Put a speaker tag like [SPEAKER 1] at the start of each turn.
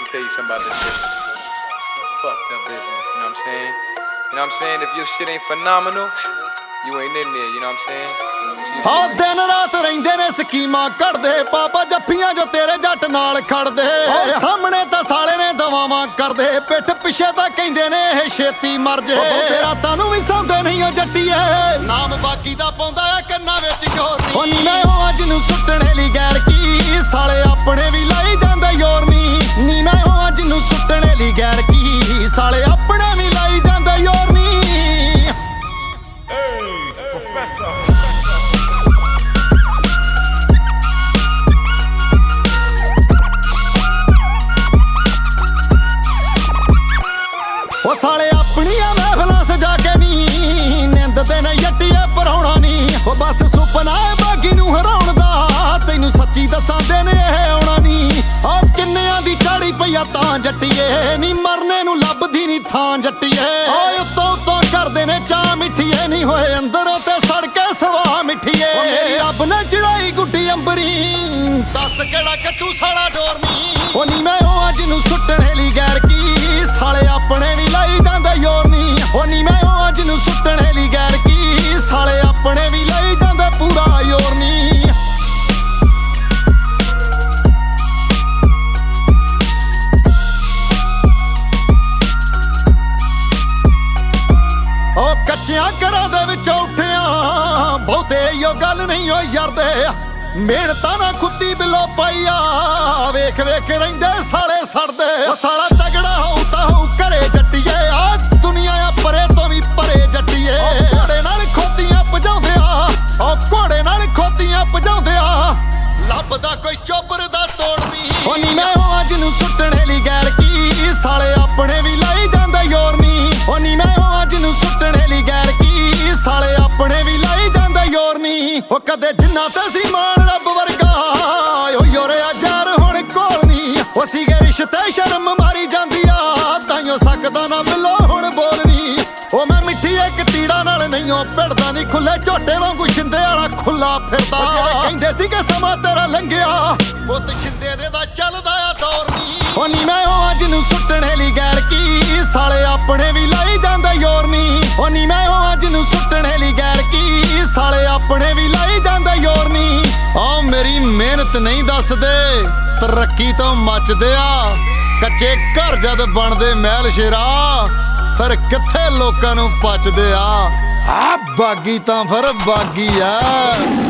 [SPEAKER 1] tell you something about this business. It's fucked up business, you know what I'm saying? You know what I'm saying? If your shit ain't phenomenal, you ain't in there, you know what I'm saying?
[SPEAKER 2] ਹਾਂ ਦਿਨ ਰਾਤ ਰਹਿੰਦੇ ਨੇ ਸਕੀਮਾਂ ਕੱਢਦੇ ਪਾਪਾ ਜੱਫੀਆਂ ਜੋ ਤੇਰੇ ਜੱਟ ਨਾਲ ਖੜਦੇ ਸਾਹਮਣੇ ਤਾਂ ਸਾਲੇ ਨੇ ਦਵਾਵਾਂ ਕਰਦੇ ਪਿੱਠ ਪਿੱਛੇ ਤਾਂ ਕਹਿੰਦੇ ਨੇ ਇਹ ਛੇਤੀ ਮਰ ਜੇ ਤੇਰਾ ਤਾਨੂੰ ਵੀ ਸੌਂਦੇ ਨਹੀਂ ਉਹ ਜੱਟੀਏ ਨਾਮ ਬਾਕੀ ਦਾ ਪਾਉਂਦਾ ਆ ਕੰਨਾਂ ਵਿੱਚ ਸ਼ੋਰ ਨਹੀਂ ਉਹ ਨੀ ਮੈਂ ਉਹ ਅੱਜ ਨੂੰ ਸੁੱਟਣੇ ਲਈ ਗੈਰ ਕੀ ਸਾਲੇ ਆਪਣੇ ਵੀ ਲਾਈ ਜਾਂਦੇ ਯੋਰ ਨੀ ਮੈਂ ਉਹ ਅੱਜ ਨੂੰ ਸੁੱਟਣੇ ਲਈ ਗੈਰ ਕੀ ਸਾਲੇ ਆਪਣੇ ਵੀ ਲਾਈ ਜਾਂਦੇ ਯੋਰ ਨੀ
[SPEAKER 3] Professor.
[SPEAKER 2] ਉਹ ਸਾਲੇ ਆਪਣੀਆਂ ਮਹਿਫਲਾਂ ਸਜਾ ਕੇ ਨੀ ਨਿੰਦਦੇ ਨੇ ਜੱਟੀਏ ਪਰਾਉਣਾ ਨੀ ਉਹ ਬਸ ਸੁਪਨਾ ਏ ਬਾਗੀ ਨੂੰ ਹਰਾਉਣ ਦਾ ਤੈਨੂੰ ਸੱਚੀ ਦੱਸਾਂਦੇ ਨੇ ਇਹ ਆਉਣਾ ਨੀ ਉਹ ਕਿੰਨਿਆਂ ਦੀ ਚਾੜੀ ਪਈਆ ਤਾਂ ਜੱਟੀਏ ਨੀ ਮਰਨੇ ਨੂੰ ਲੱਭਦੀ ਨੀ ਥਾਂ ਜੱਟੀਏ ਓਏ ਉੱਤੋਂ ਉੱਤੋਂ ਕਰਦੇ ਨੇ ਚਾਹ ਮਿੱਠੀਏ ਨੀ ਹੋਏ ਅੰਦਰੋਂ ਤੇ ਸੜ ਕੇ ਸਵਾ ਮਿੱਠੀਏ ਉਹ ਮੇਰੀ ਰੱਬ ਨੇ ਚੜਾਈ ਗੁੱਡੀ ਅੰਬਰੀ ਦੱਸ ਕਿਹੜਾ ਕੱਟੂ ਸਾਲਾ ਡੋਰ ਨੀ ਉਹ ਨੀ ਮੈਂ ਉਹ ਅੱਜ ਨੂੰ ਸੁੱਟਣੇ ਲਈ ਗੈਰ ਕੀ ਸਾਲੇ ਆਪਣੇ ਵੀ ਲਾਈ ਜਾਂਦੇ ਯੋਰ ਨੀ ਉਹ ਨੀ ਮੈਂ ਉਹ ਅੱਜ ਨੂੰ ਸੁੱਟਣੇ ਲਈ ਗੈਰ ਕੀ ਸਾਲੇ ਆਪਣੇ ਵੀ ਲਾਈ ਜਾਂਦੇ ਪੂਰਾ ਯੋਰ ਨੀ ਉਹ ਕੱਚਿਆਂ ਘਰਾਂ ਦੇ ਵਿੱਚੋਂ ਉੱਠਿਆ ਬਹੁਤੇ ਇਹੋ ਗੱਲ ਨਹੀਂ ਹੋਈ ਯਾਰਦੇ ਮਿਹਨਤਾਂ ਨਾ ਖੁੱਦੀ ਬਿਲੋ ਪਾਈਆ ਵੇਖ ਵੇਖ ਰਹਿੰਦੇ ਸਾਲੇ ਸੜਦੇ ਉਹ ਸਾਲਾ ਤਗੜਾ ਹੋਊ ਤਾਂ ਹੋਊ ਘਰੇ ਜੱਟੀਏ ਆ ਦੁਨੀਆ ਆ ਪਰੇ ਤੋਂ ਵੀ ਪਰੇ ਜੱਟੀਏ ਘੋੜੇ ਨਾਲ ਖੋਤੀਆਂ ਭਜਾਉਂਦੇ ਆ ਉਹ ਘੋੜੇ ਨਾਲ ਖੋਤੀਆਂ ਭਜਾਉਂਦੇ ਆ ਲੱਭਦਾ ਕੋਈ ਚੋਬਰ ਦਾ ਤੋੜਦੀ ਉਹ ਨੀ ਮੈਂ ਉਹ ਅੱਜ ਨੂੰ ਸੁੱਟਣੇ ਲਈ ਗੈਰ ਕੀ ਸਾਲੇ ਆਪਣੇ ਵੀ ਲਾਈ ਜਾਂਦੇ ਯੋਰ ਨੀ ਉਹ ਨੀ ਮੈਂ ਉਹ ਅੱਜ ਨੂੰ ਸੁੱਟਣੇ ਲਈ ਗੈਰ ਕੀ ਸਾਲੇ ਆਪਣੇ ਵੀ ਲਾਈ ਜਾਂਦੇ ਯੋਰ ਨੀ ਉਹ ਕਦੇ ਜਿੰਨਾ ਤੇ ਸੀ ਮਾਣ ਰੱਬ ਵਰਗਾ ਓ ਯੋਰਿਆ ਯਾਰ ਹੁਣ ਕੋਲ ਨੀ ਉਹ ਸੀਗੇ ਰਿਸ਼ਤੇ ਸ਼ਰਮ ਮਾਰੀ ਜਾਂਦੀ ਆ ਤਾਈਓ ਸਕਦਾ ਨਾ ਬਿੱਲੋ ਹੁਣ ਬੋਲਣੀ ਉਹ ਮੈਂ ਮਿੱਠੀ ਇੱਕ ਤੀੜਾ ਨਾਲ ਨਹੀਂ ਉਹ ਭਿੜਦਾ ਨਹੀਂ ਖੁੱਲੇ ਝੋਟੇ ਵਾਂਗੂ ਛਿੰਦੇ ਵਾਲਾ ਖੁੱਲਾ ਫਿਰਦਾ ਜਿਹੜੇ ਕਹਿੰਦੇ ਸੀਗੇ ਸਮਾਂ ਤੇਰਾ ਲੰਘਿਆ ਪੁੱਤ ਛਿੰਦੇ ਦੇ ਦਾ ਚੱਲਦਾ ਆ ਦੌਰ ਨੀ ਉਹ ਨੀ ਮੈਂ ਉਹ ਅੱਜ ਨੂੰ ਸੁੱਟਣੇ ਲਈ ਗੈਰ ਕੀ ਸਾਲੇ ਆਪਣੇ ਵੀ ਲਾਈ ਜਾਂਦੇ ਯੋਰ ਨੀ ਉਹ ਨੀ ਮੈਂ ਉਹ ਅੱਜ ਨੂੰ ਸੁੱਟਣੇ ਲਈ ਗੈਰ ਕੀ ਸਾਲੇ ਆਪਣੇ ਵੀ ਲਾਈ ਜਾਂਦੇ ਯੋਰ ਨੀ ਆ ਮੇਰੀ ਮਿਹਨਤ ਨਹੀਂ ਦੱਸਦੇ ਤਰੱਕੀ ਤੋਂ ਮੱਚਦੇ ਆ ਕੱਚੇ ਘਰ ਜਦ ਬਣਦੇ ਮਹਿਲ ਸ਼ੇਰਾ ਫਿਰ ਕਿੱਥੇ ਲੋਕਾਂ ਨੂੰ ਪਚਦੇ ਆ ਬਾਗੀ ਤਾਂ ਫਿਰ ਬਾਗੀ ਆ